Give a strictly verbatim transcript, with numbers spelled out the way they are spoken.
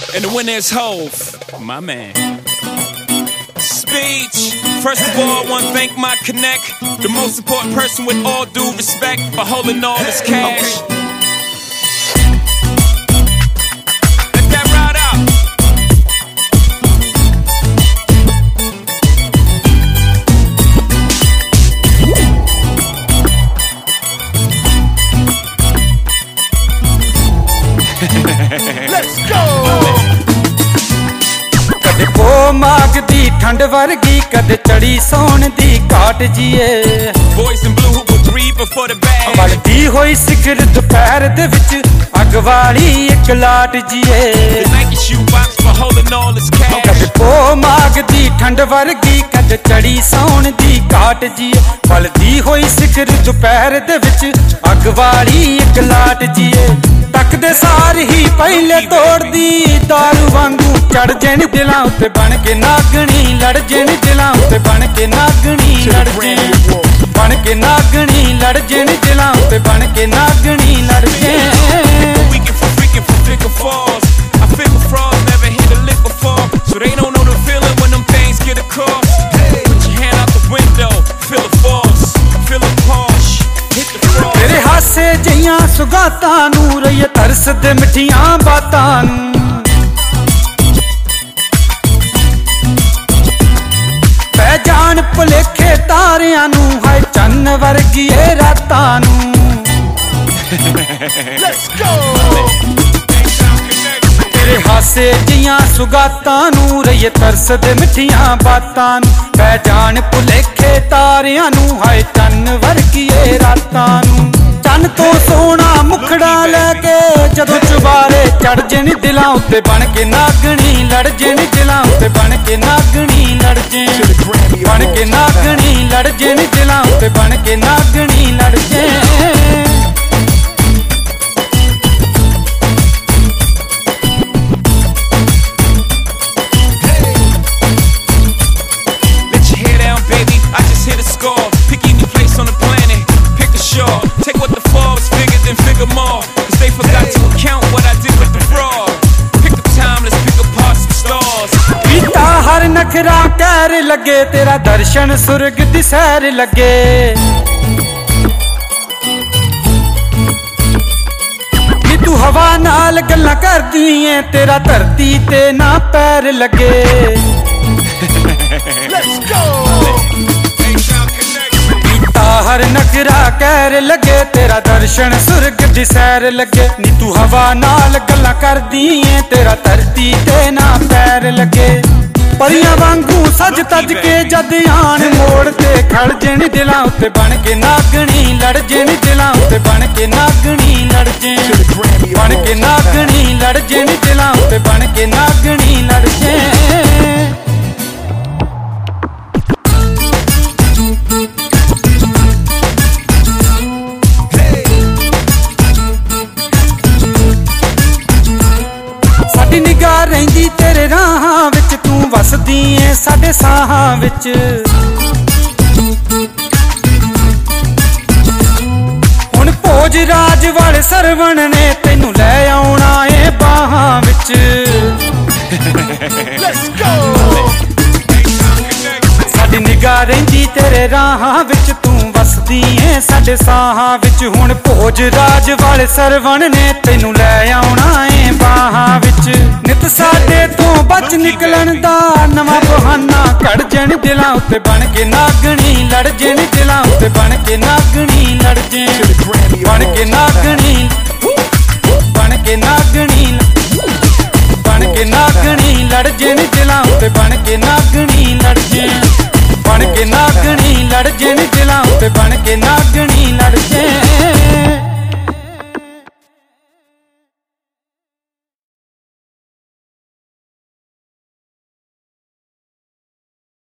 And the winner is Hove, my man. Speech. First of all, I want to thank my connect, the most important person with all due respect for holding all this cash. Okay. Let that ride out. Let's go. कदे पो माग दी ठंड वर्गी कदे चढ़ी सौन दी घाट जीए Boys in blue who would read before the bag. बलदी होई सिखर दोपहर दे विच अग वाली एक लाट जीए The Nike shoe box for holding all this cash. कदे पो माग दी ठंड वर्गी कदे चढ़ी सौन दी घाट जीए बलदी होई सिखर दोपहर दे विच अग वाली एक लाट जीए तकदे सार ही पहले तोड़ दी दारू वांगू चढ़ जेन दिलां उत्ते बन के नागणी लड़ जेन दिलां उत्ते बन के नागणी लड़ जेन बन के नागणी लड़ जेन दिलां उत्ते बन के नागणी लड़ जेन Weekend for freaking for thicker falls. I figure frauds never hit a lick before, so they don't know the feeling when them things get across. Put your hand out the window, feel the force, feel the push, hit the frost. तेरे हासे जियां सुगातां नूं रहिए तरस दे मिठियां बातां नूं पै जान भुलेखे तारियां नूं हाय चन्न वर्गी ए रातां नूं Let's go. तेरे हासे जियां सुगातां नूं रहिए तरस दे मिठियां बातां नूं पै जान भुलेखे तारियां नूं हाय चन्न वर्गी ए रातां नूं चन्न तो सोना मुखड़ा लैके जदों चुबारे चढ़ जेन दिलां उत्ते बन के नागणी लड़ जेन दिलां उत्ते बन के नागणी लड़ जेन बन के नागणी लड़ जेन दिलां उत्ते बन के नागणी लड़ जेन Let your hair down, baby. I just hit a score. Pick any place on the planet. Pick a shore. Take what the Forbes figured, then figure more. Cause they forgot to account what I did with the fraud. Pick a time, let's pick apart some stars. पीता हर नखरा कैर लगे तेरा दर्शन सुर्ग दी सैर लगे नी तू हवा नाल गल्लां करदी ऐ तेरा धरती ते ना पैर लगे Let's go. पीता हर नखरा कैर लगे तेरा दर्शन सुर्ग दी सैर लगे नी तू हवा नाल गल्लां करदी ऐ तेरा धरती ते ना पैर लगे परियां वांगू सज तज के जद आन मोड़ ते खड़ जेन दिलां उत्ते बन के नागणी लड़ जेन दिलां उत्ते बन के नागणी लड़ जेन बन के नागणी लड़ जेन दिलां उत्ते बन के नागणी लड़ जेन साडी निगाह रहिंदी तेरे राहां विच तू वसदी ऐ साडे साहां विच हुण भोज राज वाले सरवण ने तैनू लै आउणा ऐ बाहां विच Let's go. साडी निगाह रहिंदी तेरे राहां विच तू वसदी ऐ साडे साहां विच हुण भोज राज वाले सरवण ने तैनू लै आउणा ऐ बाहां विच नित साडे तो बच निकलण दा नवां बहाना कढ़ जेन दिलां उत्ते बन के नागणी लड़ जेन दिलां उत्ते बन के नागणी लड़ जेन बन के नागणी बन के नागणी बन के नागणी लड़ जेन दिलां उत्ते बन के नागणी लड़ जेन बन के नागणी लड़ जेन दिलां उत्ते बन के नागणी लड़ जेन